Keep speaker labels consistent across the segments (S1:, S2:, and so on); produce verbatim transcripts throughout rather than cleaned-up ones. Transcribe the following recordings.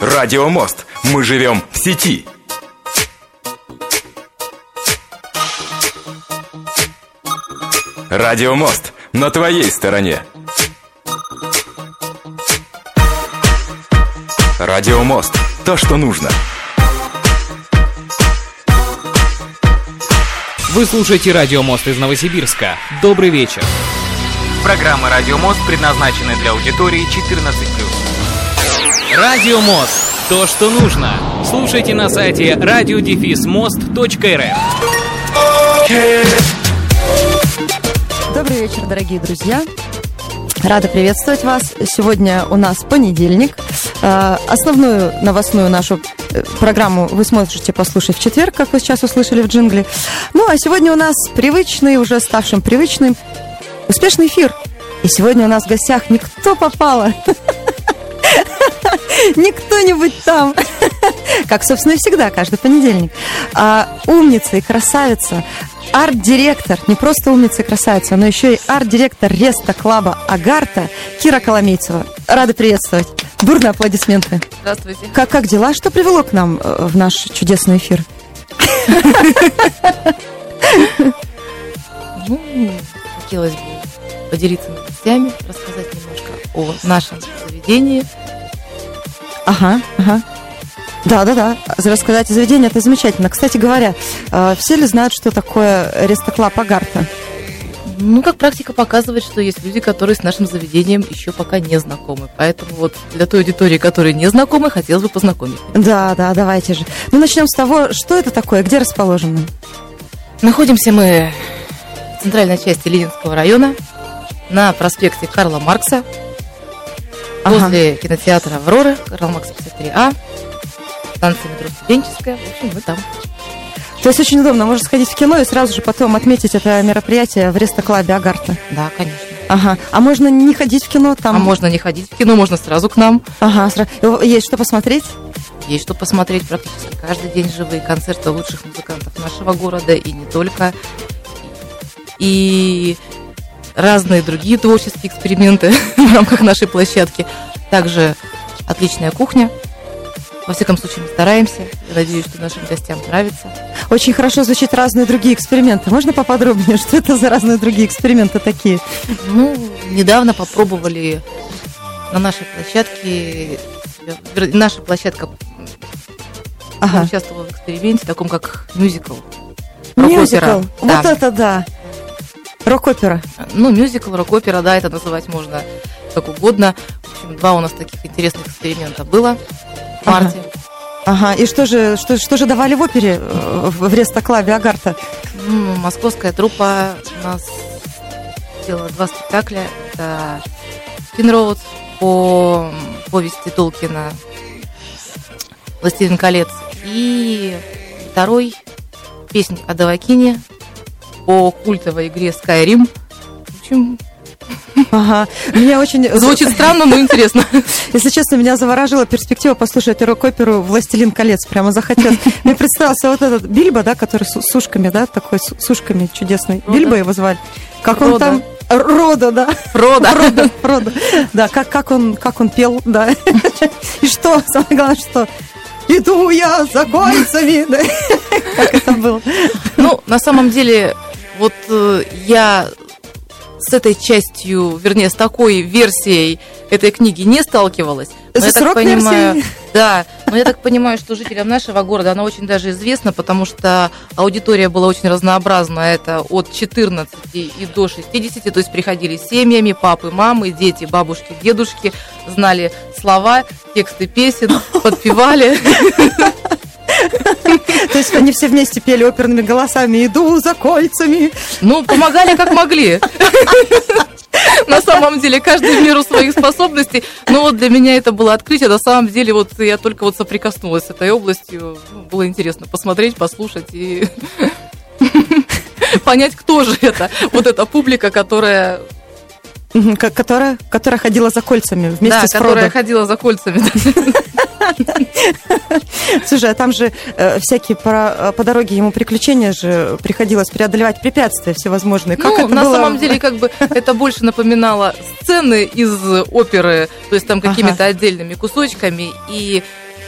S1: Радио Мост. Мы живем в сети. Радио Мост. На твоей стороне. Радио Мост. То, что нужно.
S2: Вы слушаете Радио Мост из Новосибирска. Добрый вечер. Программа Радио Мост предназначена для аудитории четырнадцать плюс. Радио Мост. То, что нужно. Слушайте на сайте радио мост точка эр эф.
S3: Добрый вечер, дорогие друзья. Рада приветствовать вас. Сегодня у нас понедельник. Основную новостную нашу программу вы сможете послушать в четверг, как вы сейчас услышали в джингле. Ну, а сегодня у нас привычный, уже ставшим привычным, успешный эфир. И сегодня у нас в гостях не кто попало, не кто-нибудь там, как, собственно, и всегда, каждый понедельник, а умница и красавица, арт-директор, не просто умница и красавица, но еще и арт-директор Реста-клаба «Агарта» Кира Коломейцева. Рада приветствовать. Бурные аплодисменты.
S4: Здравствуйте.
S3: Как, как дела? Что привело к нам в наш чудесный эфир?
S4: Ну, хотелось бы поделиться новостями, рассказать немножко о нашем заведении.
S3: Ага, ага. Да-да-да, рассказать о заведении, это замечательно. Кстати говоря, все ли знают, что такое Реста-клаб «Агарта»?
S4: Ну, как практика показывает, что есть люди, которые с нашим заведением еще пока не знакомы. Поэтому вот для той аудитории, которая не знакомы, хотелось бы познакомить.
S3: Да, да, давайте же. Ну, начнем с того, что это такое, где расположено?
S4: Находимся мы в центральной части Ленинского района, на проспекте Карла Маркса, ага. возле кинотеатра «Аврора», Карла Маркса пятьдесят три А, станция метро Студенческая. В общем, мы там.
S3: То есть очень удобно, можно сходить в кино и сразу же потом отметить это мероприятие в Реста-клабе «Агарта».
S4: Да, конечно.
S3: Ага. А можно не ходить в кино там?
S4: А можно не ходить в кино, можно сразу к нам.
S3: Ага, сразу. Есть что посмотреть?
S4: Есть что посмотреть практически каждый день. Живые концерты лучших музыкантов нашего города и не только. И разные другие творческие эксперименты в рамках нашей площадки. Также отличная кухня. Во всяком случае, мы стараемся. Я надеюсь, что нашим гостям нравится.
S3: Очень хорошо звучат разные другие эксперименты. Можно поподробнее, что это за разные другие эксперименты такие?
S4: Ну, недавно попробовали на нашей площадке. Наша площадка ага. участвовала в эксперименте, таком как мюзикл.
S3: Мюзикл?
S4: Да.
S3: Вот это да! Рок-опера.
S4: Ну, мюзикл, рок-опера, да, это называть можно как угодно. В общем, два у нас таких интересных эксперимента было. В марте.
S3: Ага. Ага. И что же, что, что же давали в опере в Реста-клабе «Агарта»?
S4: Ну, московская труппа у нас сделала два спектакля. Это «Финроуд» по повести Толкина «Властелин колец». И второй песня о Давакине по культовой игре Skyrim. В общем...
S3: Ага. Меня очень...
S4: Звучит странно, но интересно.
S3: Если честно, меня заворожила перспектива послушать рок-оперу «Властелин колец». Прямо захотелось. Мне представился вот этот Бильбо, да, который с, с ушками, да, такой с, с ушками чудесный. Родо. Бильбо его звали. Как Родо. Он там... Родо, да.
S4: Фродо.
S3: Фродо, Фродо. Да, как, как, он, как он пел, да. И что, самое главное, что... Иду я за кольцами. Да. Как это было?
S4: Ну, на самом деле, вот я... с этой частью, вернее, с такой версией этой книги не сталкивалась. Но я так понимаю, да, но я так понимаю, что жителям нашего города она очень даже известна, потому что аудитория была очень разнообразна. Это от четырнадцати и до шестидесяти, то есть приходили семьями, папы, мамы, дети, бабушки, дедушки, знали слова, тексты песен, подпевали.
S3: То есть они все вместе пели оперными голосами «Иду за кольцами».
S4: Ну, помогали как могли. На самом деле, каждый в меру своих способностей. Но вот для меня это было открытие. На самом деле, вот я только вот соприкоснулась с этой областью. Было интересно посмотреть, послушать и понять, кто же это. Вот эта публика, которая...
S3: Которая, которая ходила за кольцами вместе
S4: да,
S3: с Фродо.
S4: которая ходила за кольцами.
S3: Слушай, а там же э, всякие по, по дороге ему приключения же приходилось преодолевать препятствия всевозможные. Как
S4: ну,
S3: это
S4: на
S3: было?
S4: самом деле, как бы это больше напоминало сцены из оперы, то есть там какими-то ага. отдельными кусочками. И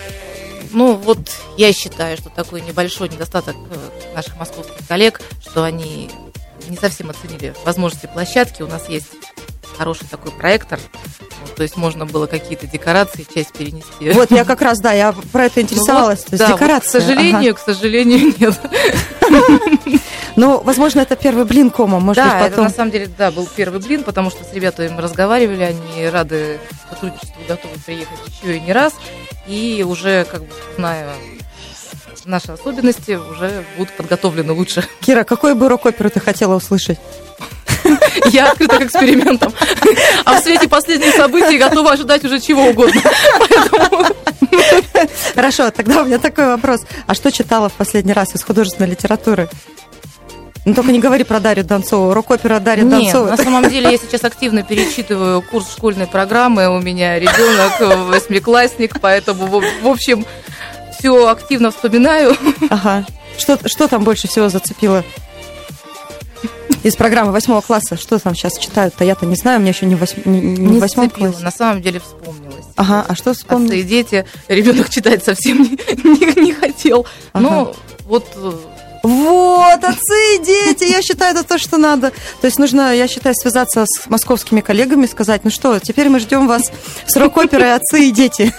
S4: Ну, вот я считаю, что такой небольшой недостаток наших московских коллег, что они не совсем оценили возможности площадки. У нас есть хороший такой проектор, вот, то есть можно было какие-то декорации, часть перенести.
S3: Вот я как раз, да, я про это интересовалась.
S4: Ну, вот, да, декорации. Вот, к сожалению, ага. к сожалению, нет.
S3: Ну, возможно, это первый блин кома, может
S4: да,
S3: быть, потом...
S4: это на самом деле, да, был первый блин, потому что с ребятами мы разговаривали, они рады сотрудничеству, готовы приехать еще и не раз, и уже, как бы, зная наши особенности, уже будут подготовлены лучше.
S3: Кира, какой бы рок-оперу ты хотела услышать?
S4: Я открыта к экспериментам. А в свете последних событий готова ожидать уже чего угодно. Поэтому...
S3: Хорошо, тогда у меня такой вопрос. А что читала в последний раз из художественной литературы? Ну, только не говори про Дарью Донцову. Рок-опера Дарья Донцова.
S4: Нет, на самом деле я сейчас активно перечитываю курс школьной программы. У меня ребенок восьмиклассник, поэтому, в общем, все активно вспоминаю.
S3: Ага. Что, что там больше всего зацепило? Из программы восьмого класса. Что там сейчас читают-то? Я-то не знаю, у меня еще не в восьм... не, не
S4: не
S3: в восьмом классе.
S4: На самом деле вспомнилось.
S3: Ага, а что вспомнилось?
S4: Отцы и дети. Ребенок читать совсем не, не, не хотел. Ага. Но вот...
S3: Вот, отцы и дети, я считаю, это то, что надо. То есть нужно, я считаю, связаться с московскими коллегами, сказать, ну что, теперь мы ждем вас с рок-оперой «Отцы и дети».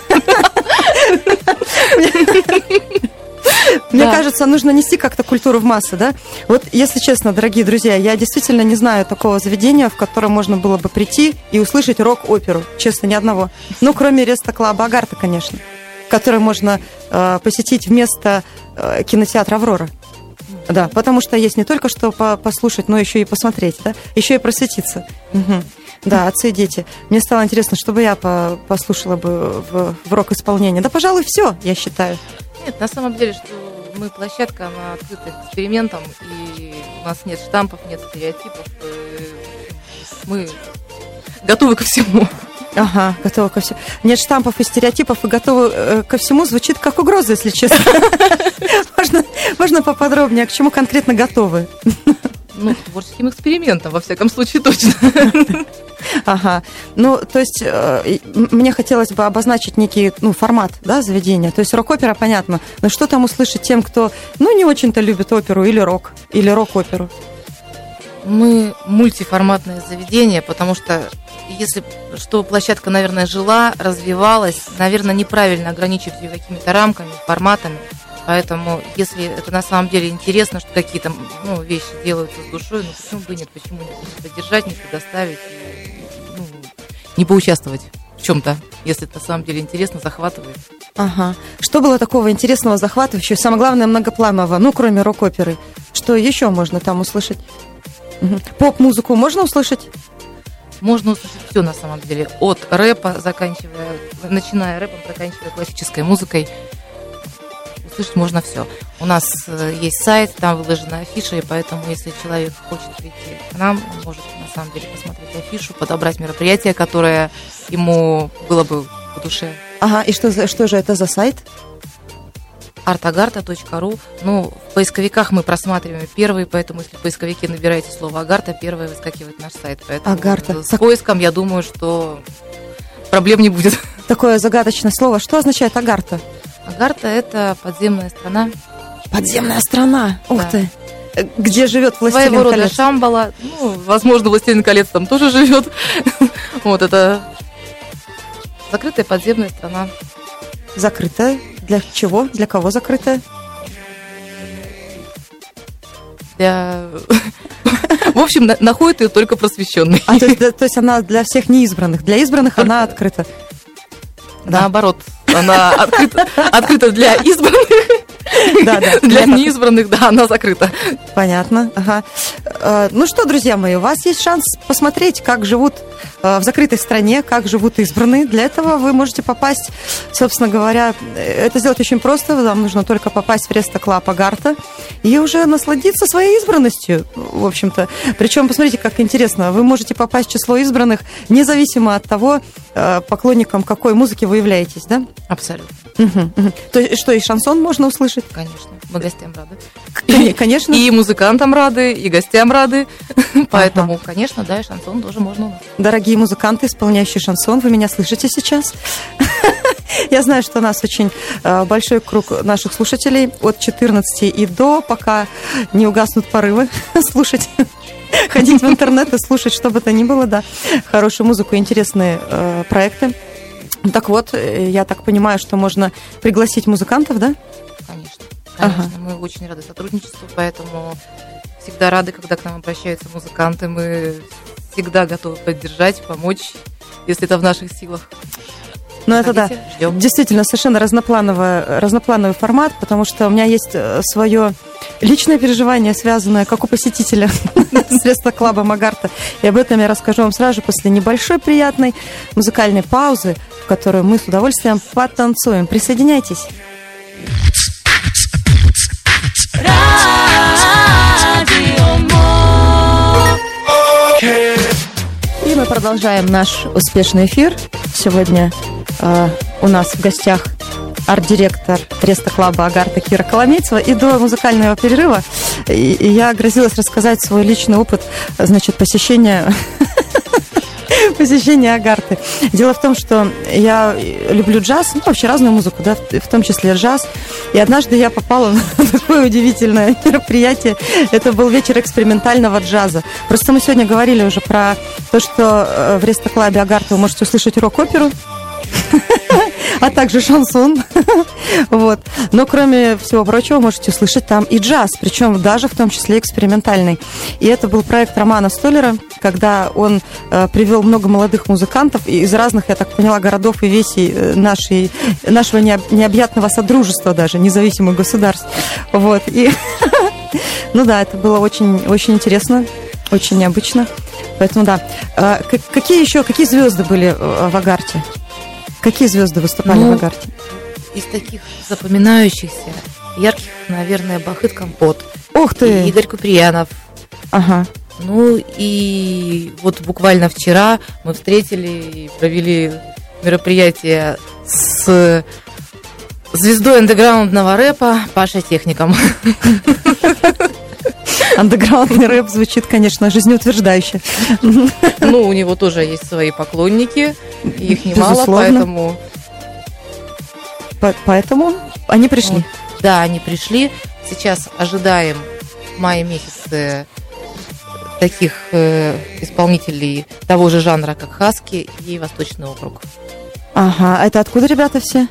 S3: Мне да. кажется, нужно нести как-то культуру в массы, да? Вот, если честно, дорогие друзья, я действительно не знаю такого заведения, в которое можно было бы прийти и услышать рок-оперу. Честно, ни одного. Ну, кроме Реста-клаба «Агарта», конечно, который можно э, посетить вместо э, кинотеатра «Аврора». Да, потому что есть не только что послушать, но еще и посмотреть, да? Еще и просветиться. Угу. Да, отцы и дети. Мне стало интересно, чтобы я послушала бы в, в рок-исполнении. Да, пожалуй, все, я считаю.
S4: Нет, на самом деле, что мы площадка, она открыта к экспериментам, и у нас нет штампов, нет стереотипов. Мы готовы ко всему.
S3: Ага, готовы ко всему. Нет штампов и стереотипов, и готовы э, ко всему звучит как угроза, если честно. Можно, можно поподробнее, к чему конкретно готовы?
S4: Ну, к творческим экспериментам, во всяком случае, точно.
S3: Ага. Ну, то есть, э, мне хотелось бы обозначить некий, ну, формат, да, заведения. То есть, рок-опера, понятно. Но что там услышать тем, кто, ну, не очень-то любит оперу или рок, или рок-оперу?
S4: Мы мультиформатное заведение, потому что если что площадка, наверное, жила, развивалась, наверное, неправильно ограничивать ее какими-то рамками, форматами. Поэтому, если это на самом деле интересно, что какие-то ну, вещи делаются с душой, ну почему бы нет, почему не поддержать, не предоставить, ну, не поучаствовать в чем-то, если это на самом деле интересно, захватывает.
S3: Ага. Что было такого интересного, захватывающего, самое главное, многопланового, ну, кроме рок-оперы? Что еще можно там услышать? Угу. Поп-музыку можно услышать?
S4: Можно услышать все на самом деле, от рэпа, заканчивая, начиная рэпом, заканчивая классической музыкой. Услышать можно все. У нас есть сайт, там выложена афиша, и поэтому, если человек хочет прийти к нам, он может на самом деле посмотреть афишу, подобрать мероприятие, которое ему было бы по душе.
S3: Ага, и что, что же это за сайт?
S4: арт агарта точка ру. Ну, в поисковиках мы просматриваем первый, поэтому если в поисковике набираете слово «Агарта», первое выскакивает наш сайт. Поэтому
S3: Агарта.
S4: С так... поиском, я думаю, что проблем не будет.
S3: Такое загадочное слово. Что означает «Агарта»?
S4: Агарта – это подземная страна.
S3: Подземная страна? Ух да. ты! Где живет «Властелин
S4: Своего
S3: колец»?
S4: рода Шамбала. Ну, возможно, «Властелин колец» там тоже живет. Вот это закрытая подземная страна.
S3: Закрытая? Для чего? Для кого закрытая?
S4: Для... В общем, находит ее только просвещенный.
S3: А, то, есть, то есть она для всех неизбранных. Для избранных только... она открыта.
S4: Наоборот, она открыта, открыта для избранных. Да, да. Для неизбранных, да, она закрыта.
S3: Понятно. Ага. Ну что, друзья мои, у вас есть шанс посмотреть, как живут в закрытой стране, как живут избранные. Для этого вы можете попасть, собственно говоря, это сделать очень просто. Вам нужно только попасть в Реста-клаб «Агарта» и уже насладиться своей избранностью, в общем-то. Причем, посмотрите, как интересно, вы можете попасть в число избранных, независимо от того, поклонником какой музыки вы являетесь, да?
S4: Абсолютно.
S3: Угу, угу. То есть, что, и шансон можно услышать?
S4: Конечно, мы гостям рады.
S3: И, конечно.
S4: И музыкантам рады, и гостям рады. Поэтому, ага. конечно, да, и шансон тоже можно у нас.
S3: Дорогие музыканты, исполняющие шансон, вы меня слышите сейчас? Я знаю, что у нас очень большой круг наших слушателей от четырнадцати и до, пока не угаснут порывы слушать, ходить в интернет и слушать, что бы то ни было, да, хорошую музыку, интересные э, проекты. Так вот, я так понимаю, что можно пригласить музыкантов, да?
S4: Конечно, конечно.
S3: Ага.
S4: Мы очень рады сотрудничеству, поэтому всегда рады, когда к нам обращаются музыканты. Мы всегда готовы поддержать, помочь, если это в наших силах.
S3: Ну, это да,
S4: ждем.
S3: Действительно, совершенно разноплановый, разноплановый формат, потому что у меня есть свое личное переживание, связанное, как у посетителя с Рестоклаба Агарта. И об этом я расскажу вам сразу же после небольшой приятной музыкальной паузы, в которую мы с удовольствием потанцуем. Присоединяйтесь. И мы продолжаем наш успешный эфир. Сегодня э, у нас в гостях арт-директор Рестоклаба Агарта Кира Коломейцева. И до музыкального перерыва я грозилась рассказать свой личный опыт, значит, посещения посещения Агарты. Дело в том, что я люблю джаз, ну, вообще разную музыку, да, в том числе джаз. И однажды я попала на такое удивительное мероприятие. Это был вечер экспериментального джаза. Просто мы сегодня говорили уже про то, что в Рестоклабе Агарта вы можете услышать рок-оперу, а также шансон. Вот. Но кроме всего прочего, можете услышать там и джаз, причем даже в том числе экспериментальный. И это был проект Романа Столера, когда он э, привел много молодых музыкантов из разных, я так поняла, городов и весей нашей, нашего необъятного содружества даже, независимых государств. Вот. И, ну да, это было очень, очень интересно, очень необычно. Поэтому да. А, какие еще, какие звезды были в Агарте? Какие звезды выступали ну, в Агарте?
S4: Из таких запоминающихся, ярких, наверное, Бахыт Компот.
S3: Ух ты!
S4: И Игорь Куприянов.
S3: Ага.
S4: Ну и вот буквально вчера мы встретили и провели мероприятие с звездой андеграундного рэпа Пашей Техником.
S3: Андеграундный рэп звучит, конечно, жизнеутверждающе.
S4: Ну, у него тоже есть свои поклонники, их немало,
S3: безусловно.
S4: поэтому...
S3: По- поэтому они пришли?
S4: Вот. Да, они пришли. Сейчас ожидаем в мае месяце таких э, исполнителей того же жанра, как Хаски и Восточный округ.
S3: Ага, это откуда ребята все?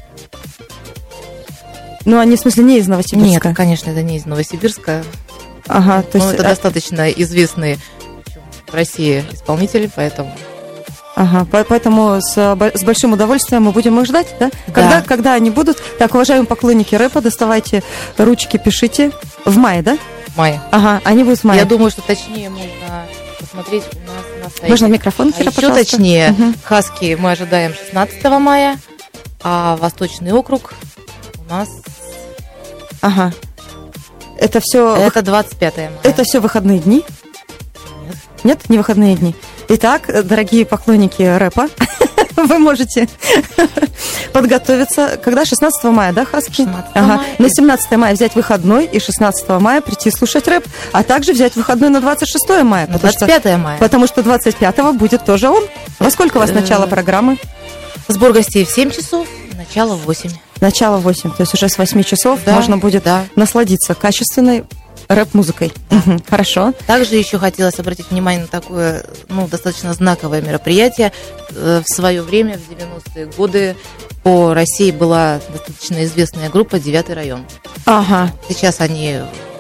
S3: Ну, они, в смысле, не из Новосибирска?
S4: Нет, конечно, это не из Новосибирска.
S3: Ага, то есть...
S4: Но это достаточно известные в России исполнители, поэтому...
S3: Ага, поэтому с, с большим удовольствием мы будем их ждать, да?
S4: Да.
S3: Когда, когда они будут? Так, уважаемые поклонники рэпа, доставайте ручки, пишите. В мае, да?
S4: В мае.
S3: Ага, они будут в мае.
S4: Я думаю, что точнее можно посмотреть у нас на сайте.
S3: Можно микрофон, Кира,
S4: а еще
S3: пожалуйста?
S4: точнее,
S3: угу.
S4: Хаски мы ожидаем шестнадцатого мая, а Восточный округ у нас...
S3: Ага. Это все...
S4: Это двадцать пятого мая.
S3: Это все выходные дни?
S4: Нет.
S3: Нет, не выходные дни. Итак, дорогие поклонники рэпа, вы можете подготовиться. Когда? шестнадцатого мая, да, Хаски?
S4: шестнадцатого
S3: ага.
S4: мая.
S3: На семнадцатого мая взять выходной и шестнадцатого мая прийти слушать рэп, а также взять выходной на двадцать шестого мая.
S4: На двадцать пятого мая.
S3: Потому что двадцать пятого будет тоже он. Во сколько у вас начало программы?
S4: Сбор гостей в семь часов, начало в восемь.
S3: Начало в восемь, то есть уже с восьми часов
S4: да,
S3: можно будет да. насладиться качественной рэп-музыкой. Да. Угу, хорошо.
S4: Также еще хотелось обратить внимание на такое, ну, достаточно знаковое мероприятие. В свое время, в девяностые годы, по России была достаточно известная группа «Девятый район».
S3: Ага.
S4: Сейчас они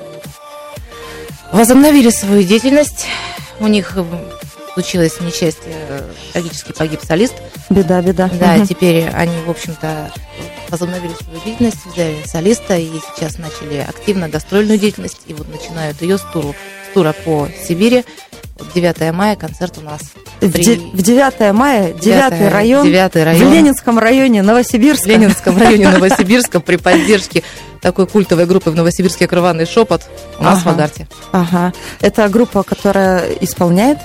S4: возобновили свою деятельность. У них случилось несчастье, трагически погиб солист.
S3: Беда, беда.
S4: Да,
S3: угу.
S4: теперь они, в общем-то, возобновили свою деятельность, взяли солиста и сейчас начали активно гастрольную деятельность. И вот начинают ее с, туру, с тура по Сибири. Вот девятого мая концерт у нас. При...
S3: В девятого мая, девятый район,
S4: девятый район,
S3: в Ленинском районе Новосибирска.
S4: В Ленинском районе Новосибирска при поддержке такой культовой группы в Новосибирске «Крыванный шепот» у нас ага. в Агарте.
S3: Ага. Это группа, которая исполняет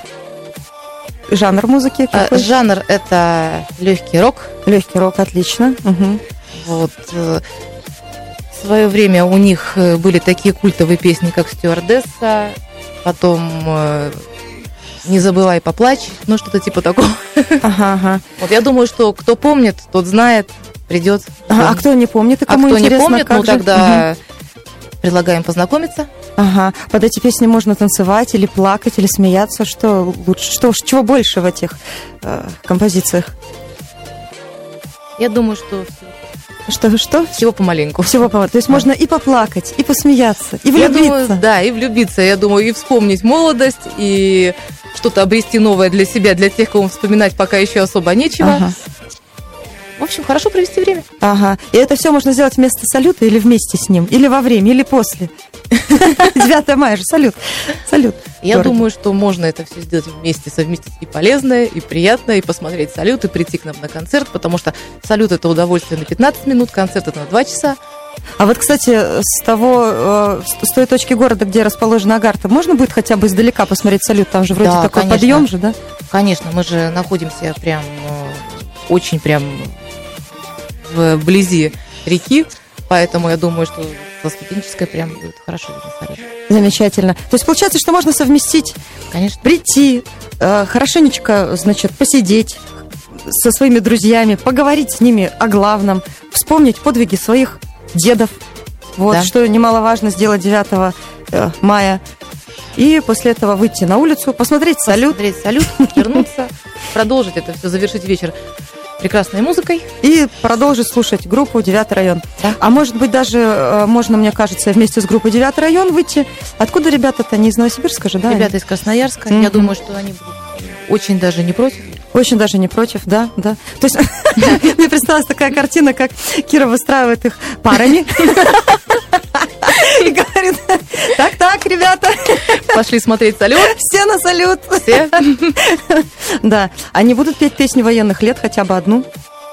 S3: жанр музыки? Какой?
S4: Жанр – это легкий рок.
S3: Легкий рок, отлично. Угу.
S4: Вот. В свое время у них были такие культовые песни, как «Стюардесса», потом «Не забывай, поплачь», ну что-то типа такого.
S3: Ага, ага.
S4: Вот я думаю, что кто помнит, тот знает, придет.
S3: А, а кто не помнит, и кому
S4: а кто
S3: интересно,
S4: не помнит,
S3: как
S4: ну
S3: же?
S4: тогда угу. предлагаем познакомиться.
S3: Ага. Под эти песни можно танцевать или плакать, или смеяться. Что лучше? Что, чего больше в этих э, композициях?
S4: Я думаю, что...
S3: Что, что?
S4: Всего помаленьку.
S3: Всего помаленьку. То есть да. можно и поплакать, и посмеяться, и влюбиться.
S4: Я думаю, да, и влюбиться. Я думаю, и вспомнить молодость, и что-то обрести новое для себя, для тех, кому вспоминать пока еще особо нечего.
S3: Ага.
S4: В общем, хорошо провести время.
S3: Ага. И это все можно сделать вместо салюта или вместе с ним? Или во время, или после? девятое мая же, салют. Салют.
S4: Я думаю, что можно это все сделать вместе, совместить и полезное, и приятное, и посмотреть салют, и прийти к нам на концерт, потому что салют – это удовольствие на пятнадцать минут, концерт – это на два часа.
S3: А вот, кстати, с того, с той точки города, где расположена Агарта, можно будет хотя бы издалека посмотреть салют? Там же вроде да, такой конечно. Подъем же, да?
S4: Конечно, мы же находимся прям очень прям вблизи реки, поэтому я думаю, что со Студенческой прям будет хорошо видно салют.
S3: Замечательно. То есть получается, что можно совместить,
S4: конечно.
S3: Прийти, э, хорошенечко, значит, посидеть со своими друзьями, поговорить с ними о главном, вспомнить подвиги своих дедов, вот, да. что немаловажно сделать девятого мая. И после этого выйти на улицу, посмотреть салют.
S4: Посмотреть салют, вернуться, продолжить это все, завершить вечер прекрасной музыкой.
S3: И продолжить слушать группу «Девятый район».
S4: Да.
S3: А может быть, даже можно, мне кажется, вместе с группой «Девятый район» выйти. Откуда ребята-то? Не из Новосибирска же, да?
S4: Ребята из Красноярска. Mm-hmm. Я думаю, что они будут очень даже не против.
S3: Очень даже не против, да, да. То есть мне представилась такая картина, как Кира выстраивает их парами. И говорит, так-так, ребята.
S4: Пошли смотреть салют.
S3: Все на салют.
S4: Все.
S3: Да. Они будут петь песни военных лет, хотя бы одну?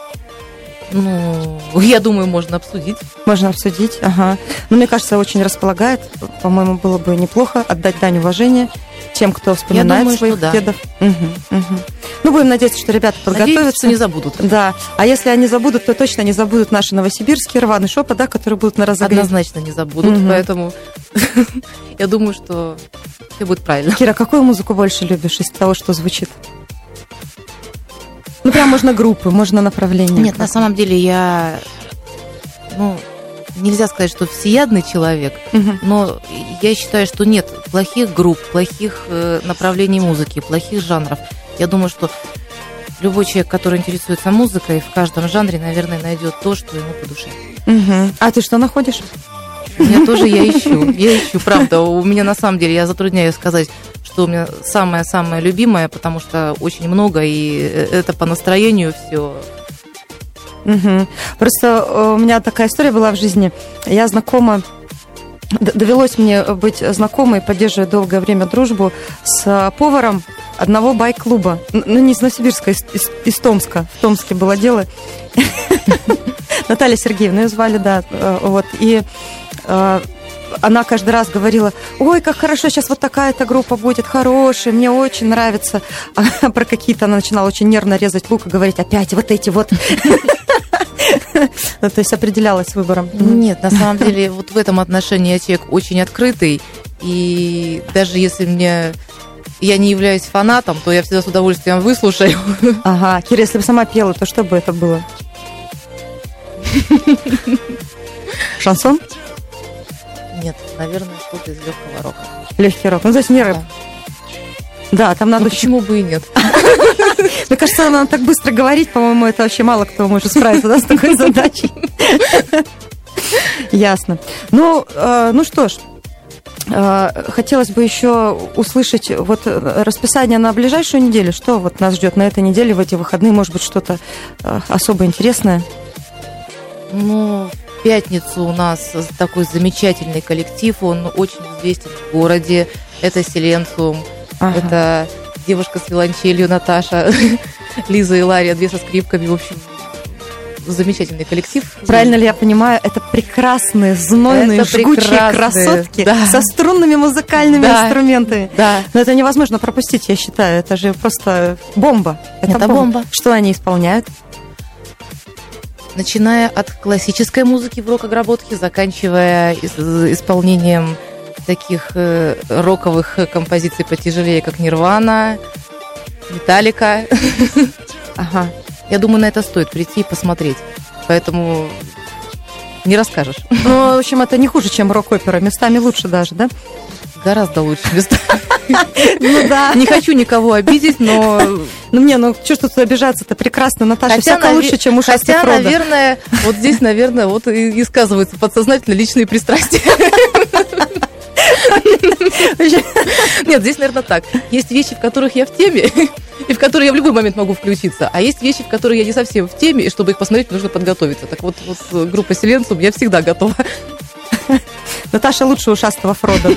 S4: Ну, я думаю, можно обсудить.
S3: Можно обсудить, ага. Но мне кажется, очень располагает. По-моему, было бы неплохо отдать дань уважения тем, кто вспоминает думаю, своих да. дедов. Угу, угу. Ну, будем надеяться, что ребята подготовятся.
S4: Надеюсь, что не забудут.
S3: Да. А если они забудут, то точно не забудут наши новосибирские рваный шопа, да, которые будут на разогрев.
S4: Однозначно не забудут, угу. поэтому я думаю, что все будет правильно.
S3: Кира, какую музыку больше любишь из того, что звучит? Ну, прям можно группы, можно направления.
S4: Нет, на самом деле я, ну, нельзя сказать, что всеядный человек, угу. но я считаю, что нет плохих групп, плохих э, направлений музыки, плохих жанров. Я думаю, что любой человек, который интересуется музыкой, в каждом жанре, наверное, найдет то, что ему по душе.
S3: Угу. А ты что находишь?
S4: Я тоже я ищу, я ищу, правда. У меня на самом деле, я затрудняюсь сказать, что у меня самое-самое любимое, потому что очень много, и это по настроению все.
S3: Угу. Просто у меня такая история была в жизни. Я знакома, довелось мне быть знакомой, поддерживать долгое время дружбу с поваром одного байк-клуба. Ну, не из Новосибирска, из, из, из Томска. В Томске было дело. Наталья Сергеевна ее звали, да. Вот. И она каждый раз говорила: ой, как хорошо, сейчас вот такая-то группа будет хорошая, мне очень нравится. А про какие-то она начинала очень нервно резать лук и говорить: опять вот эти вот. То есть определялась выбором.
S4: Нет, на самом деле вот в этом отношении я человек очень открытый. И даже если мне я не являюсь фанатом, то я всегда с удовольствием выслушаю.
S3: Ага, Кира, если бы сама пела, то что бы это было? Шансон?
S4: Нет, наверное, что-то из легкого рока.
S3: Легкий рок. Ну, то есть не рэп. Да, там надо...
S4: Ну, почему бы и нет?
S3: Мне кажется, надо так быстро говорить, по-моему, это вообще мало кто может справиться, да, с такой задачей. Ясно. Ну, ну что ж, хотелось бы еще услышать вот расписание на ближайшую неделю. Что вот нас ждет на этой неделе, в эти выходные? Может быть, что-то особо интересное?
S4: Ну, в пятницу у нас такой замечательный коллектив, он очень известен в городе. Это Силенциум, ага. это девушка с виолончелью Наташа, Лиза и Лария, две со скрипками, в общем, замечательный коллектив.
S3: Правильно ли я понимаю, это прекрасные, знойные, это жгучие прекрасные, красотки, да. со струнными музыкальными да. инструментами.
S4: Да.
S3: Но это невозможно пропустить, я считаю, это же просто бомба.
S4: Это, это бомба. бомба.
S3: Что они исполняют?
S4: Начиная от классической музыки в рок-обработке, заканчивая исполнением таких э, роковых композиций потяжелее, как Нирвана, Металлика.
S3: Ага.
S4: Я думаю, на это стоит прийти и посмотреть. поэтому не расскажешь.
S3: Ну, в общем, это не хуже, чем рок-опера, местами лучше даже, да?
S4: Гораздо лучше местами.
S3: Ну да.
S4: Не хочу никого обидеть, но...
S3: Ну мне, ну что ж тут обижаться, это прекрасно, Наташа, всяко лучше, чем ушастый Фродо.
S4: Хотя, наверное, вот здесь, наверное, вот и сказываются подсознательно личные пристрастия. Нет, здесь, наверное, так. Есть вещи, в которых я в теме, и в которые я в любой момент могу включиться, а есть вещи, в которые я не совсем в теме, и чтобы их посмотреть, нужно подготовиться. Так вот, вот группа Силенциум, я всегда готова.
S3: Наташа лучше ушастого Фродо.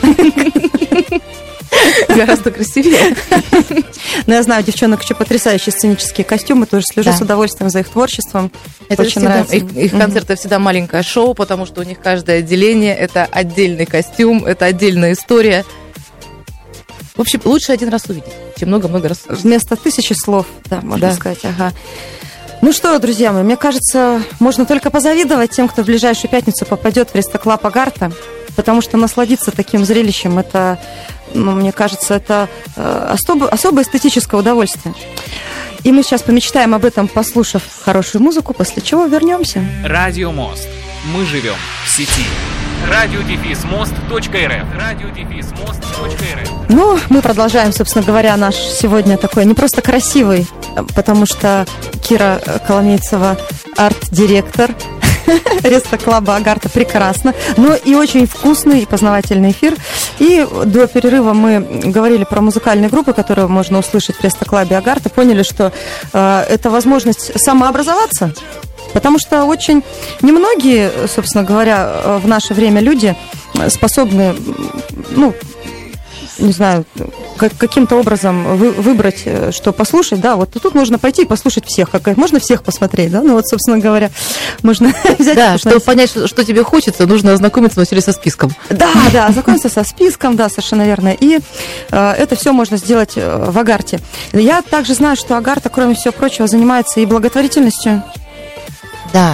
S4: Гораздо красивее.
S3: Но я знаю, девчонок еще потрясающие сценические костюмы, тоже слежу
S4: да.
S3: с удовольствием за их творчеством.
S4: Это очень всегда, нравится. Их, их концерты mm-hmm. всегда маленькое шоу, потому что у них каждое отделение – это отдельный костюм, это отдельная история. В общем, лучше один раз увидеть, чем много-много раз услышать.
S3: Вместо тысячи слов, да, можно
S4: да.
S3: сказать, ага. Ну что, друзья мои, мне кажется, можно только позавидовать тем, кто в ближайшую пятницу попадет в Рестоклаб Агарта, потому что насладиться таким зрелищем, это, ну, мне кажется, это особо, особое эстетическое удовольствие. И мы сейчас помечтаем об этом, послушав хорошую музыку, после чего вернемся.
S2: Радио Мост. Мы живем в сети. радио-мост точка эр эф. радио-мост точка эр эф.
S3: Ну, мы продолжаем, собственно говоря, наш сегодня такой не просто красивый, потому что Кира Коломейцева арт-директор Рестоклаба Агарта, прекрасно, но и очень вкусный и познавательный эфир. И до перерыва мы говорили про музыкальные группы, которые можно услышать в Рестоклабе Агарта, поняли, что э, это возможность самообразоваться, потому что очень немногие, собственно говоря, в наше время люди способны, ну, не знаю, как, каким-то образом вы, выбрать, что послушать, да, вот тут можно пойти и послушать всех, как, можно всех посмотреть, да, ну вот, собственно говоря, можно взять...
S4: Да, чтобы понять, что, что тебе хочется, нужно ознакомиться вначале со списком.
S3: Да, да, ознакомиться со списком, да, совершенно верно, и э, это все можно сделать в Агарте. Я также знаю, что Агарта, кроме всего прочего, занимается и благотворительностью.
S4: Да.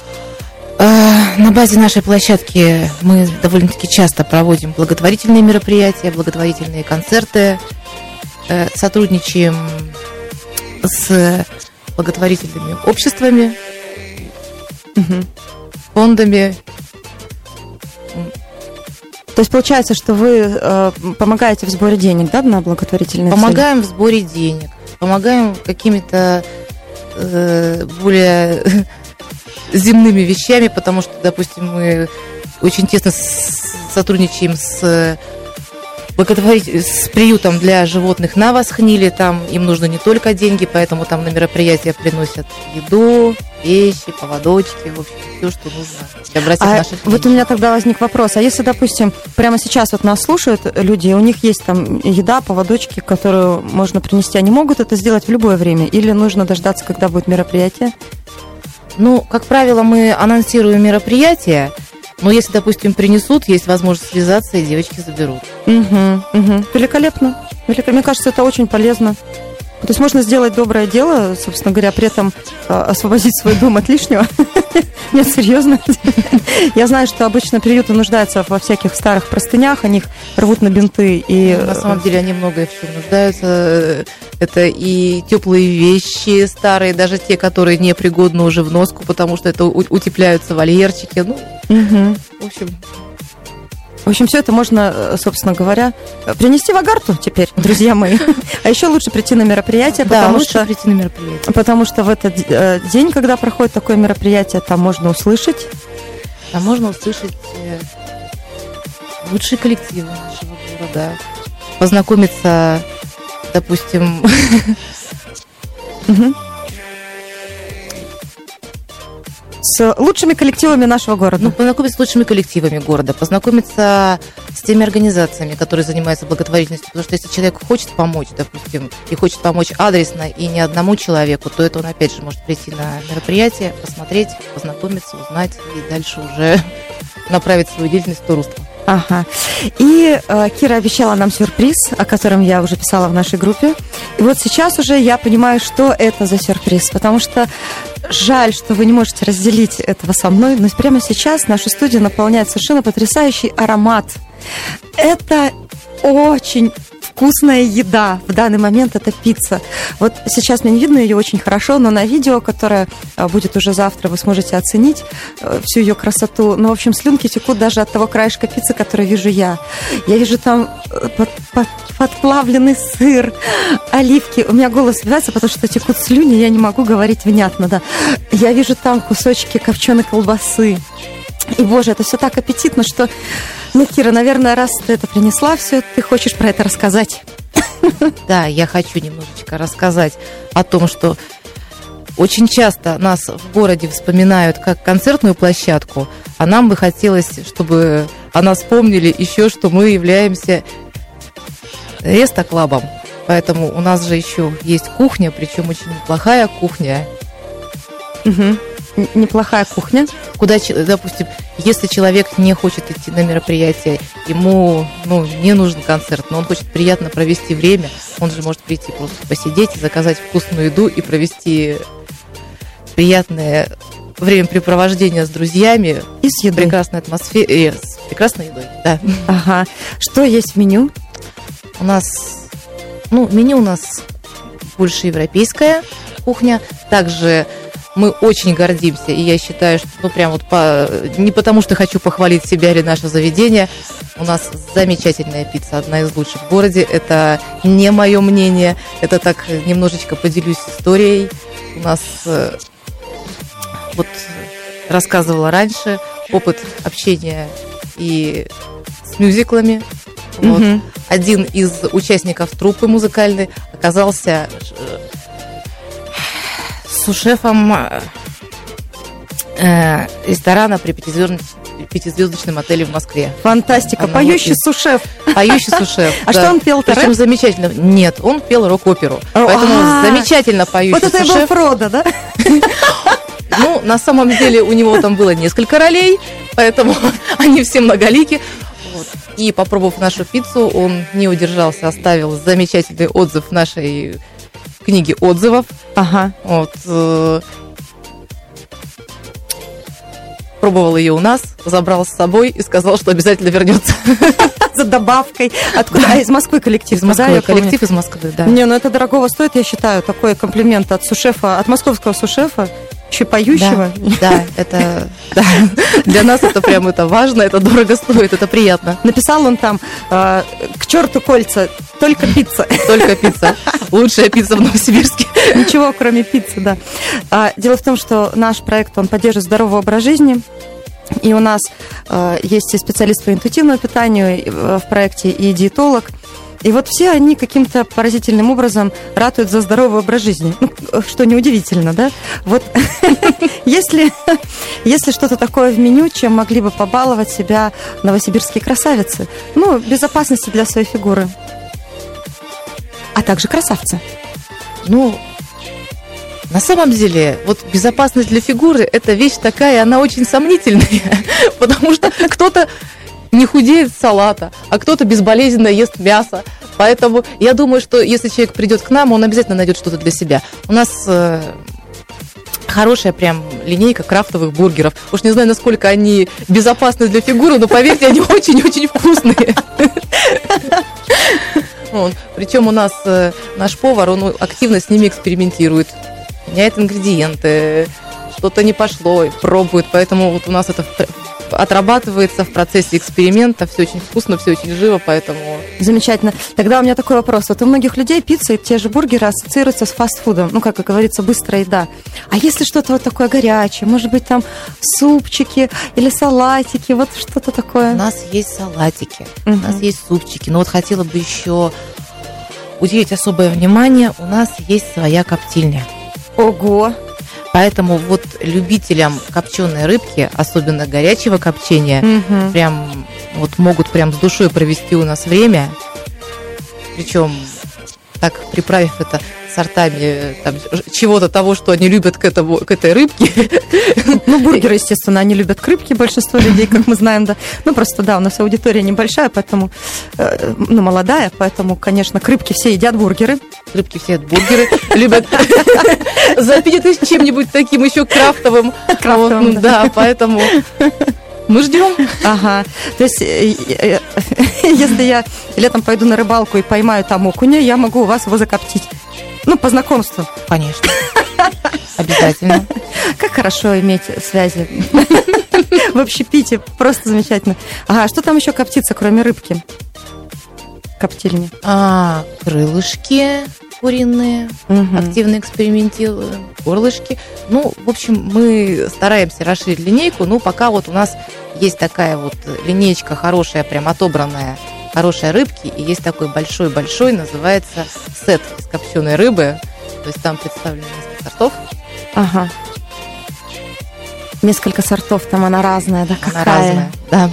S4: На базе нашей площадки мы довольно-таки часто проводим благотворительные мероприятия, благотворительные концерты, сотрудничаем с благотворительными обществами, угу. фондами.
S3: То есть получается, что вы э, помогаете в сборе денег, да, на благотворительные цели?
S4: Помогаем в сборе денег, помогаем какими-то э, более... земными вещами, потому что, допустим, мы очень тесно сотрудничаем с, с приютом для животных на Восхниле. Там им нужно не только деньги, поэтому там на мероприятия приносят еду, вещи, поводочки, в общем, все, что нужно для братьев
S3: а
S4: наших.
S3: Вот у меня тогда возник вопрос. А если, допустим, прямо сейчас вот нас слушают люди, у них есть там еда, поводочки, которую можно принести, они могут это сделать в любое время? Или нужно дождаться, когда будет мероприятие?
S4: Ну, как правило, мы анонсируем мероприятия, но если, допустим, принесут, есть возможность связаться, и девочки заберут.
S3: Угу, угу. Великолепно. Великолепно. Мне кажется, это очень полезно. То есть можно сделать доброе дело, собственно говоря, при этом э, освободить свой дом от лишнего. Нет, серьезно. Я знаю, что обычно приюты нуждаются во всяких старых простынях, они их рвут на бинты. И...
S4: На самом деле они многое в чем нуждаются. Это и теплые вещи старые, даже те, которые непригодны уже в носку, потому что это утепляются вольерчики. Ну,
S3: угу.
S4: в общем...
S3: В общем, все это можно, собственно говоря, принести в Агарту теперь, друзья мои. А еще лучше прийти на мероприятие,
S4: да,
S3: потому
S4: лучше
S3: что
S4: прийти на мероприятие.
S3: Потому что в этот день, когда проходит такое мероприятие, там можно услышать.
S4: Там можно услышать лучшие коллективы нашего города, познакомиться, допустим,
S3: с лучшими коллективами нашего города.
S4: Ну, познакомиться с лучшими коллективами города, познакомиться с теми организациями, которые занимаются благотворительностью. Потому что если человек хочет помочь, допустим, и хочет помочь адресно и не одному человеку, то это он, опять же, может прийти на мероприятие, посмотреть, познакомиться, узнать и дальше уже направить свою деятельность в то русло.
S3: Ага. И э, Кира обещала нам сюрприз, о котором я уже писала в нашей группе. И вот сейчас уже я понимаю, что это за сюрприз, потому что жаль, что вы не можете разделить этого со мной, но прямо сейчас нашу студию наполняет совершенно потрясающий аромат. Это очень вкусная еда. В данный момент это пицца. Вот сейчас мне не видно ее очень хорошо, но на видео, которое будет уже завтра, вы сможете оценить всю ее красоту. Ну, в общем, слюнки текут даже от того краешка пиццы, который вижу я. Я вижу там под, под, подплавленный сыр, оливки. У меня голос сбивается, потому что текут слюни, я не могу говорить внятно, да. Я вижу там кусочки копченой колбасы. И, боже, это все так аппетитно, что... Ну, Кира, наверное, раз ты это принесла все, ты хочешь про это рассказать.
S4: Да, я хочу немножечко рассказать о том, что очень часто нас в городе вспоминают как концертную площадку, а нам бы хотелось, чтобы о нас помнили еще, что мы являемся рестоклабом. Поэтому у нас же еще есть кухня, причем очень неплохая кухня.
S3: Угу. Неплохая кухня.
S4: Куда, допустим, если человек не хочет идти на мероприятие, ему ну, не нужен концерт, но он хочет приятно провести время, он же может прийти просто посидеть, заказать вкусную еду и провести приятное времяпрепровождение с друзьями.
S3: И с едой.
S4: Прекрасной атмосферой, с прекрасной едой, да.
S3: Ага. Что есть в меню?
S4: У нас, ну, меню у нас больше европейская кухня, также мы очень гордимся, и я считаю, что ну, прям вот по, не потому, что хочу похвалить себя или наше заведение, у нас замечательная пицца, одна из лучших в городе, это не мое мнение, это так немножечко поделюсь историей. У нас, вот рассказывала раньше, опыт общения и с мюзиклами. Вот. Mm-hmm. Один из участников труппы музыкальной оказался сушефом э, ресторана при пятизвездочном отеле в Москве.
S3: Фантастика. Она Поющий вот, сушеф.
S4: Поющий сушеф.
S3: А что он пел-то?
S4: Причем замечательно. Нет, он пел рок-оперу. Поэтому замечательно поющий сушеф.
S3: Вот это был Фродо, да?
S4: Ну, на самом деле у него там было несколько ролей, поэтому они все многолики. И попробовав нашу пиццу, он не удержался, оставил замечательный отзыв в нашей книги отзывов.
S3: Ага.
S4: Вот. Э, пробовал ее у нас, забрал с собой и сказал, что обязательно вернется.
S3: За добавкой. Откуда? А из Москвы коллектив.
S4: Из Москвы, коллектив из Москвы, да.
S3: Не, ну это дорогого стоит, я считаю, такой комплимент от сушефа, от московского сушефа. Еще поющего?
S4: Да, да, это да. Для нас это прям это важно, это дорого стоит, это приятно.
S3: Написал он там э, к черту кольца, только пицца.
S4: Только пицца. Лучшая пицца в Новосибирске.
S3: Ничего, кроме пиццы, да. А, дело в том, что наш проект, он поддерживает здоровый образ жизни. И у нас э, есть и специалист по интуитивному питанию в проекте, и диетолог. И вот все они каким-то поразительным образом ратуют за здоровый образ жизни. Ну, что неудивительно, да? Вот если, если что-то такое в меню, чем могли бы побаловать себя новосибирские красавицы. Ну, безопасности для своей фигуры. А также красавцы.
S4: Ну, на самом деле, вот безопасность для фигуры – это вещь такая, она очень сомнительная, потому что кто-то не худеет с салата, а кто-то безболезненно ест мясо. Поэтому я думаю, что если человек придет к нам, он обязательно найдет что-то для себя. У нас э, хорошая прям линейка крафтовых бургеров. Уж не знаю, насколько они безопасны для фигуры, но поверьте, они очень-очень вкусные. Причем у нас наш повар, он активно с ними экспериментирует, меняет ингредиенты, что-то не пошло, пробует. Поэтому вот у нас это отрабатывается в процессе эксперимента, все очень вкусно, все очень живо, поэтому...
S3: Замечательно. Тогда у меня такой вопрос. Вот у многих людей пицца и те же бургеры ассоциируются с фастфудом, ну, как говорится, быстрая еда. А если что-то вот такое горячее, может быть, там супчики или салатики, вот что-то такое?
S4: У нас есть салатики,
S3: угу.
S4: У нас есть супчики, но вот хотела бы еще уделить особое внимание, у нас есть своя коптильня.
S3: Ого!
S4: Поэтому вот любителям копченой рыбки, особенно горячего копчения,
S3: угу.
S4: прям вот могут прям с душой провести у нас время. Причем так приправив это сортами там, чего-то того, что они любят к, этому, к этой рыбке.
S3: Ну, бургеры, естественно, они любят к рыбке, большинство людей, как мы знаем, да. Ну, просто, да, у нас аудитория небольшая, поэтому, э, ну, молодая, поэтому, конечно, к рыбке все едят бургеры.
S4: Рыбки все едят бургеры, любят запить это чем-нибудь таким еще крафтовым.
S3: Крафтовым,
S4: да, поэтому... Мы ждем.
S3: Ага. То есть, если я летом пойду на рыбалку и поймаю там окуня, я могу у вас его закоптить. Ну, по знакомству.
S4: Конечно. Обязательно.
S3: Как хорошо иметь связи в общепите. Просто замечательно. Ага, что там еще коптится, кроме рыбки? Коптильни.
S4: А, крылышки куриные, угу. Активно экспериментируем, горлышки. Ну, в общем, мы стараемся расширить линейку, но пока вот у нас есть такая вот линеечка хорошая, прям отобранная, хорошая рыбки, и есть такой большой-большой, называется сет из копченой рыбы, то есть там представлено несколько сортов.
S3: Ага. Несколько сортов, там она разная, да, какая?
S4: Она разная, да.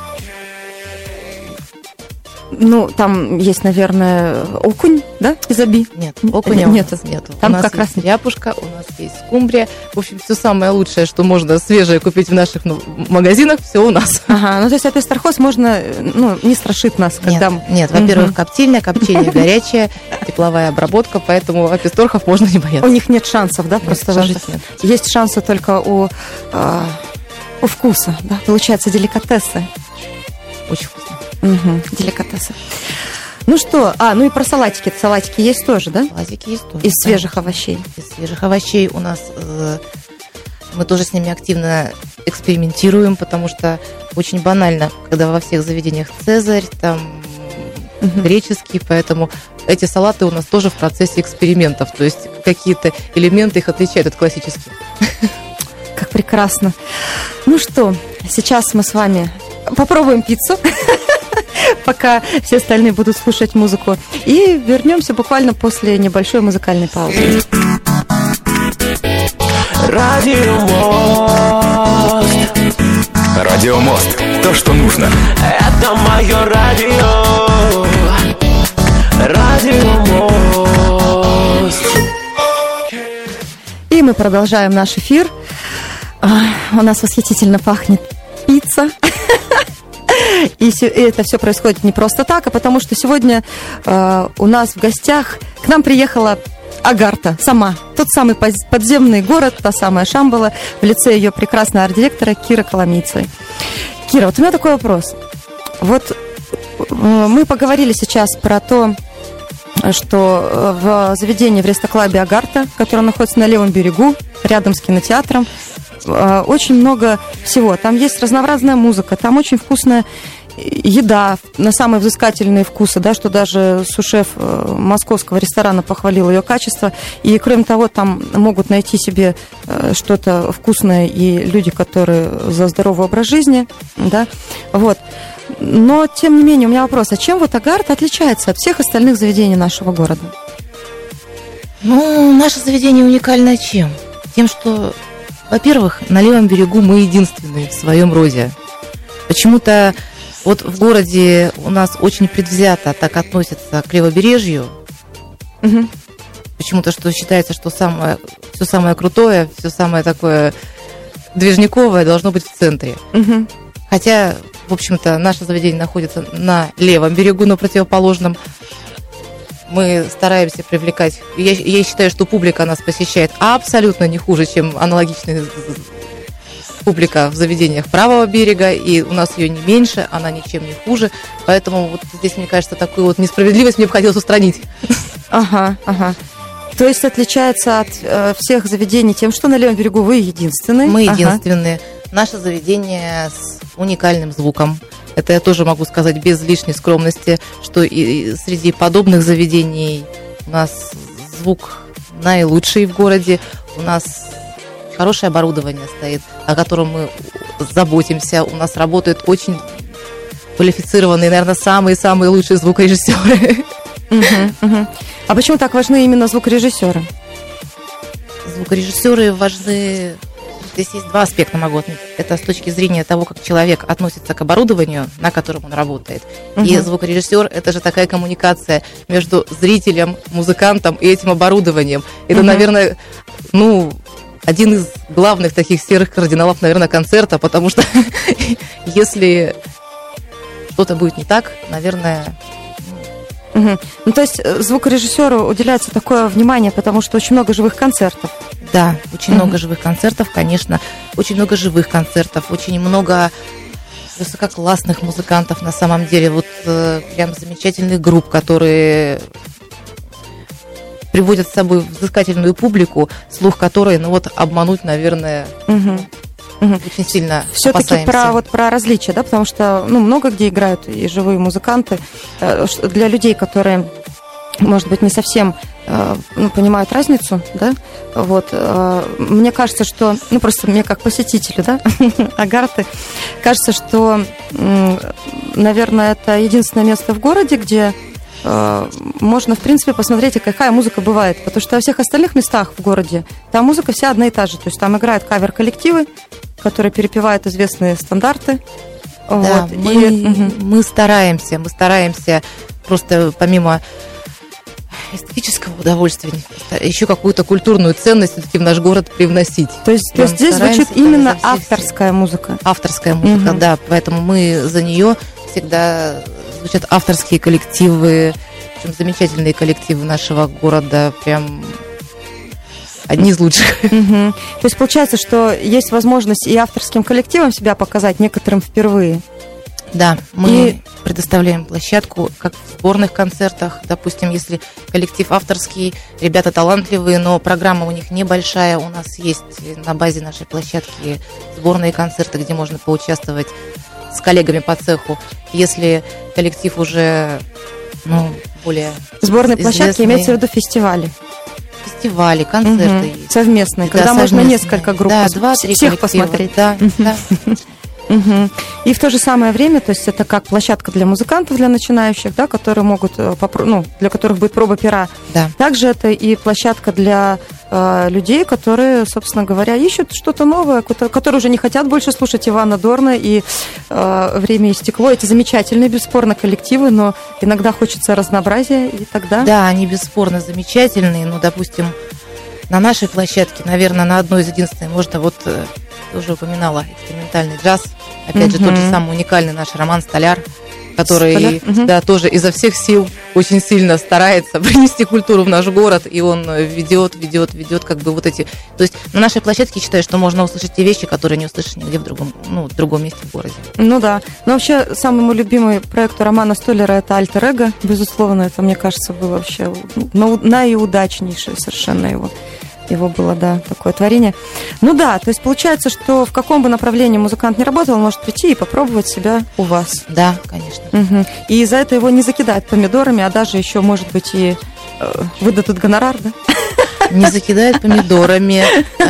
S3: Ну, там есть, наверное, окунь, да, из оби?
S4: Нет, окуня у
S3: нету.
S4: нас нету.
S3: Там
S4: у нас
S3: как
S4: есть
S3: раз
S4: ряпушка, у нас есть скумбрия. В общем, все самое лучшее, что можно свежее купить в наших ну, магазинах, все у нас.
S3: Ага, ну то есть от эстерхоз можно, ну, не страшит нас, когда...
S4: Нет, нет, во-первых, коптильня, копчение горячее, тепловая обработка, поэтому аписторхов можно не бояться.
S3: У них нет шансов, да, просто выжить? Нет. Есть шансы только у, э, у вкуса, да, получается, деликатесы.
S4: Очень вкусно.
S3: Угу, деликатесы. Ну что, а, ну и про салатики. Салатики есть тоже, да?
S4: Салатики есть тоже.
S3: Из свежих овощей.
S4: Из свежих овощей у нас э, мы тоже с ними активно экспериментируем, потому что очень банально, когда во всех заведениях цезарь, там угу. греческий, поэтому эти салаты у нас тоже в процессе экспериментов, то есть какие-то элементы их отличают от классических.
S3: Как прекрасно. Ну что, сейчас мы с вами попробуем пиццу, пока все остальные будут слушать музыку. И вернемся буквально после небольшой музыкальной паузы.
S1: Радио Мост. Радио Мост. То, что нужно.
S5: Это мое радио. Радио Мост.
S3: И мы продолжаем наш эфир. У нас восхитительно пахнет пицца. И это все происходит не просто так, а потому что сегодня э, у нас в гостях к нам приехала Агарта сама. Тот самый подземный город, та самая Шамбала, в лице ее прекрасного арт-директора Киры Коломийцевой. Кира, вот у меня такой вопрос. Вот э, мы поговорили сейчас про то, что в заведении в рестоклабе Агарта, которое находится на левом берегу, рядом с кинотеатром, очень много всего. Там есть разнообразная музыка, там очень вкусная еда, на самые взыскательные вкусы, да, что даже су-шеф московского ресторана похвалил ее качество. И, кроме того, там могут найти себе что-то вкусное и люди, которые за здоровый образ жизни, да, вот. Но, тем не менее, у меня вопрос, а чем вот Агарта отличается от всех остальных заведений нашего города?
S4: Ну, наше заведение уникально чем? Тем, что, во-первых, на левом берегу мы единственные в своем роде. Почему-то вот в городе у нас очень предвзято так относятся к левобережью. Угу. Почему-то что считается, что самое, все самое крутое, все самое такое движниковое должно быть в центре. Угу. Хотя, в общем-то, наше заведение находится на левом берегу, на противоположном. Мы стараемся привлекать... Я, я считаю, что публика нас посещает абсолютно не хуже, чем аналогичная публика в заведениях правого берега, и у нас ее не меньше, она ничем не хуже. Поэтому вот здесь, мне кажется, такую вот несправедливость мне бы хотелось устранить.
S3: Ага, ага. То есть отличается от э, всех заведений тем, что на левом берегу вы единственные?
S4: Мы единственные. Ага. Наше заведение с уникальным звуком. Это я тоже могу сказать без лишней скромности, что и среди подобных заведений у нас звук наилучший в городе. У нас хорошее оборудование стоит, о котором мы заботимся. У нас работают очень квалифицированные, наверное, самые-самые лучшие звукорежиссеры.
S3: А почему так важны именно звукорежиссеры?
S4: Звукорежиссеры важны... Здесь есть два аспекта, могу отметить. Это с точки зрения того, как человек относится к оборудованию, на котором он работает. Угу. И звукорежиссер – это же такая коммуникация между зрителем, музыкантом и этим оборудованием. Это, угу. наверное, ну, один из главных таких серых кардиналов, наверное, концерта, потому что если что-то будет не так, наверное...
S3: Угу. Ну, то есть звукорежиссеру уделяется такое внимание, потому что очень много живых концертов.
S4: Да, очень mm-hmm. много живых концертов, конечно. очень много живых концертов, очень много высококлассных музыкантов на самом деле. Вот э, прям замечательных групп, которые приводят с собой взыскательную публику, слух которой, ну вот, обмануть, наверное, угу. очень сильно
S3: все-таки про, вот, про различия, да, потому что ну, много где играют и живые музыканты. Для людей, которые, может быть, не совсем ну, понимают разницу, да, вот, мне кажется, что, ну, просто мне как посетителю, да, Агарты, кажется, что, наверное, это единственное место в городе, где можно, в принципе, посмотреть, какая музыка бывает. Потому что во всех остальных местах в городе там музыка вся одна и та же. То есть там играют кавер-коллективы, которые перепевают известные стандарты.
S4: Да, вот. мы, и... угу. мы стараемся, мы стараемся просто помимо эстетического удовольствия еще какую-то культурную ценность все-таки в наш город привносить.
S3: То есть, то есть здесь звучит именно авторская музыка.
S4: Авторская музыка, угу. да. Поэтому мы за нее всегда... Звучат авторские коллективы, причем замечательные коллективы нашего города, прям одни из лучших.
S3: Угу. То есть получается, что есть возможность и авторским коллективам себя показать, некоторым впервые.
S4: Да, мы и... предоставляем площадку как в сборных концертах. Допустим, если коллектив авторский, ребята талантливые, но программа у них небольшая, у нас есть на базе нашей площадки сборные концерты, где можно поучаствовать с коллегами по цеху. Если коллектив уже ну, более
S3: сборной площадки имеется в виду фестивали.
S4: Фестивали, концерты.
S3: Угу. Совместные, да, когда совместные. Можно несколько групп
S4: да, два-три
S3: всех посмотреть.
S4: Да, да.
S3: Угу. И в то же самое время, то есть это как площадка для музыкантов, для начинающих, да, которые могут, ну, для которых будет проба пера.
S4: Да.
S3: Также это и площадка для э, людей, которые, собственно говоря, ищут что-то новое, которые уже не хотят больше слушать Ивана Дорна и э, «Время и стекло». Эти замечательные, бесспорно, коллективы, но иногда хочется разнообразия, и тогда...
S4: Да, они бесспорно замечательные, но, допустим, на нашей площадке, наверное, на одной из единственной можно вот... Тоже упоминала экспериментальный джаз. Опять mm-hmm. же, тот же самый уникальный наш Роман Столяр, который Столяр? Mm-hmm. да, тоже изо всех сил очень сильно старается принести культуру в наш город, и он ведет, ведет, ведет как бы вот эти... То есть на нашей площадке считаю, что можно услышать те вещи, которые не услышишь нигде в другом, ну, в другом месте в городе.
S3: Ну да. Но вообще самый мой любимый проект у Романа Столяра — это «Альтер Эго». Безусловно, это, мне кажется, было вообще наиудачнейшее совершенно его. Его было, да, такое творение. Ну да, то есть получается, что в каком бы направлении музыкант не работал, он может прийти и попробовать себя у вас.
S4: Да, конечно.
S3: Угу. И за это его не закидают помидорами, а даже еще, может быть, и э, выдадут гонорар, да?
S4: Не закидают помидорами.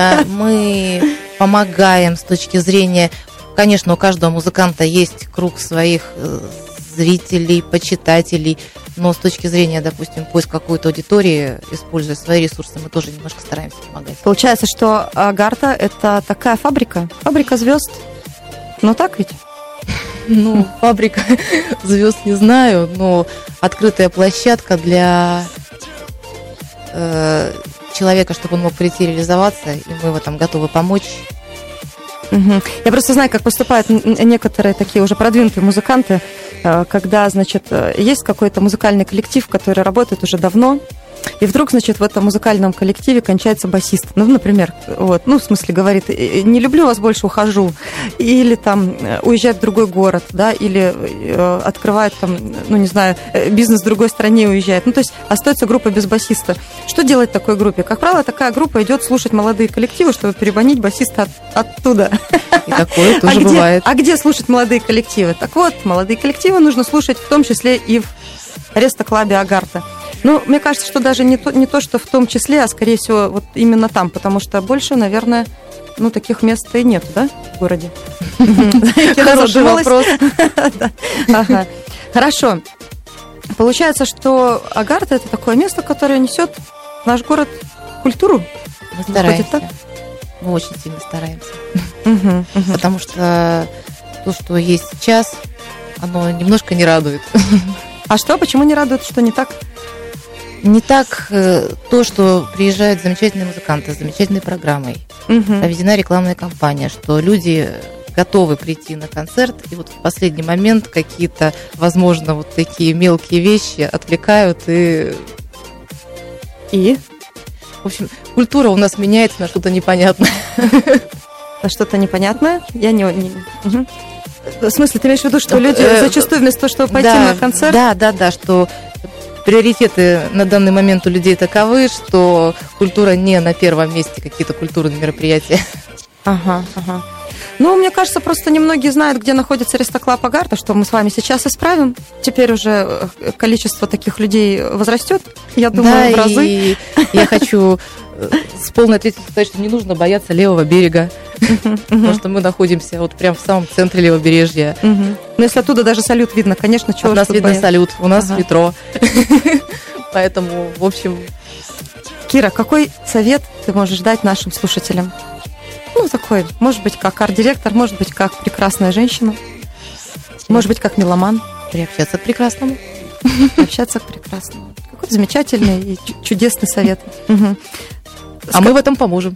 S4: Мы помогаем с точки зрения... Конечно, у каждого музыканта есть круг своих зрителей, почитателей, но с точки зрения, допустим, поиска какой-то аудитории, используя свои ресурсы, мы тоже немножко стараемся помогать.
S3: Получается, что Агарта – это такая фабрика, фабрика звезд. Ну так ведь?
S4: Ну, фабрика звезд не знаю, но открытая площадка для э, человека, чтобы он мог прийти реализоваться, и мы в этом готовы помочь.
S3: Угу. Я просто знаю, как поступают некоторые такие уже продвинутые музыканты, когда, значит, есть какой-то музыкальный коллектив, который работает уже давно, и вдруг, значит, в этом музыкальном коллективе кончается басист. Ну, например, вот, ну, в смысле, говорит, не люблю вас, больше ухожу. Или там уезжает в другой город, да, или э, открывает там, ну, не знаю, бизнес в другой стране и уезжает. Ну, то есть остается группа без басиста. Что делать такой группе? Как правило, такая группа идет слушать молодые коллективы, чтобы переманить басиста от, оттуда.
S4: И такое тоже
S3: а
S4: бывает.
S3: Где, а где слушать молодые коллективы? Так вот, молодые коллективы нужно слушать в том числе и в Рестоклабе Агарта. Ну, мне кажется, что даже не то, не то, что в том числе, а скорее всего вот именно там, потому что больше, наверное, ну, таких мест и нет, да, в городе?
S4: Хороший вопрос.
S3: Хорошо. Получается, что Агарта – это такое место, которое несет в наш город культуру.
S4: Мы стараемся. Мы очень сильно стараемся. Потому что то, что есть сейчас, оно немножко не радует.
S3: А что? Почему не радует? Что не так?
S4: Не так э, то, что приезжают замечательные музыканты с замечательной программой, угу. проведена рекламная кампания, что люди готовы прийти на концерт, и вот в последний момент какие-то, возможно, вот такие мелкие вещи отвлекают и...
S3: И?
S4: В общем, культура у нас меняется на что-то непонятное.
S3: что-то непонятное. Я не... не... Угу. В смысле, ты имеешь в виду, что люди зачастую вместо того, чтобы пойти
S4: да,
S3: на концерт...
S4: Да, да, да, что приоритеты на данный момент у людей таковы, что культура не на первом месте, какие-то культурные мероприятия.
S3: Ага, ага. Ну, мне кажется, просто немногие знают, где находится Рестоклаб Агарта, что мы с вами сейчас исправим. Теперь уже количество таких людей возрастет, я думаю,
S4: да,
S3: в разы.
S4: И я хочу с полной ответственностью сказать, что не нужно бояться левого берега, потому что мы находимся вот прям в самом центре левобережья.
S3: Но если оттуда даже салют видно, конечно, чего.
S4: У нас видно салют, у нас метро. Поэтому, в общем...
S3: Кира, какой совет ты можешь дать нашим слушателям? Ну, такой, может быть, как арт-директор, может быть, как прекрасная женщина, может быть, как меломан.
S4: Приобщаться к прекрасному.
S3: Приобщаться к прекрасному. Какой замечательный и чудесный совет. Угу.
S4: А Ск... мы в этом поможем.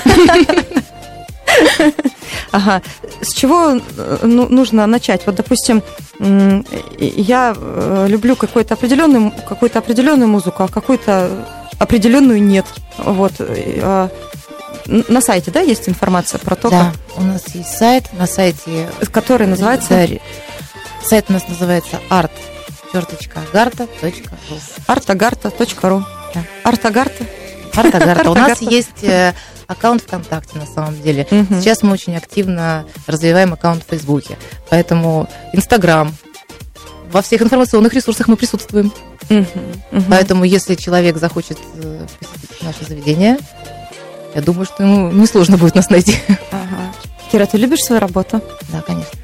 S3: Ага. С чего ну, нужно начать? Вот, допустим, я люблю какую-то определенную, какую-то определенную музыку, а какую-то определенную нет. Вот. На сайте, да, есть информация про то,
S4: да,
S3: как...
S4: у нас есть сайт, на сайте...
S3: Который называется...
S4: Да, сайт у нас называется арт агарта точка ру.
S3: арт агарта точка ру.
S4: Да.
S3: арт агарта.
S4: арт агарта. У нас есть аккаунт ВКонтакте, на самом деле. Угу. Сейчас мы очень активно развиваем аккаунт в Фейсбуке. Поэтому Инстаграм. Во всех информационных ресурсах мы присутствуем. Угу. Угу. Поэтому, если человек захочет посетить наше заведение... Я думаю, что ему несложно будет нас найти.
S3: Ага. Кира, ты любишь свою работу?
S4: Да, конечно.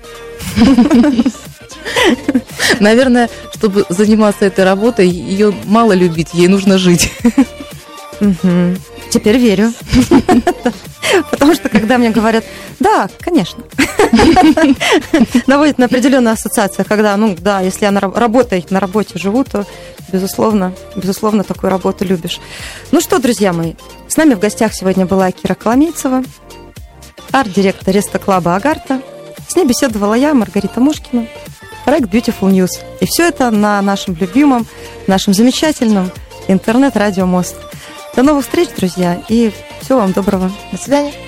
S4: Наверное, чтобы заниматься этой работой, ее мало любить, ей нужно жить.
S3: Теперь верю. Потому что, когда мне говорят, да, конечно, наводит на определенную ассоциацию, когда, ну, да, если я на работе, на работе живу, то, безусловно, безусловно, такую работу любишь. Ну что, друзья мои, с нами в гостях сегодня была Кира Коломейцева, арт-директор Рестоклаба Агарта. С ней беседовала я, Маргарита Мушкина, проект Beautiful News. И все это на нашем любимом, нашем замечательном интернет-радио Мост. До новых встреч, друзья, и всего вам доброго.
S4: До свидания.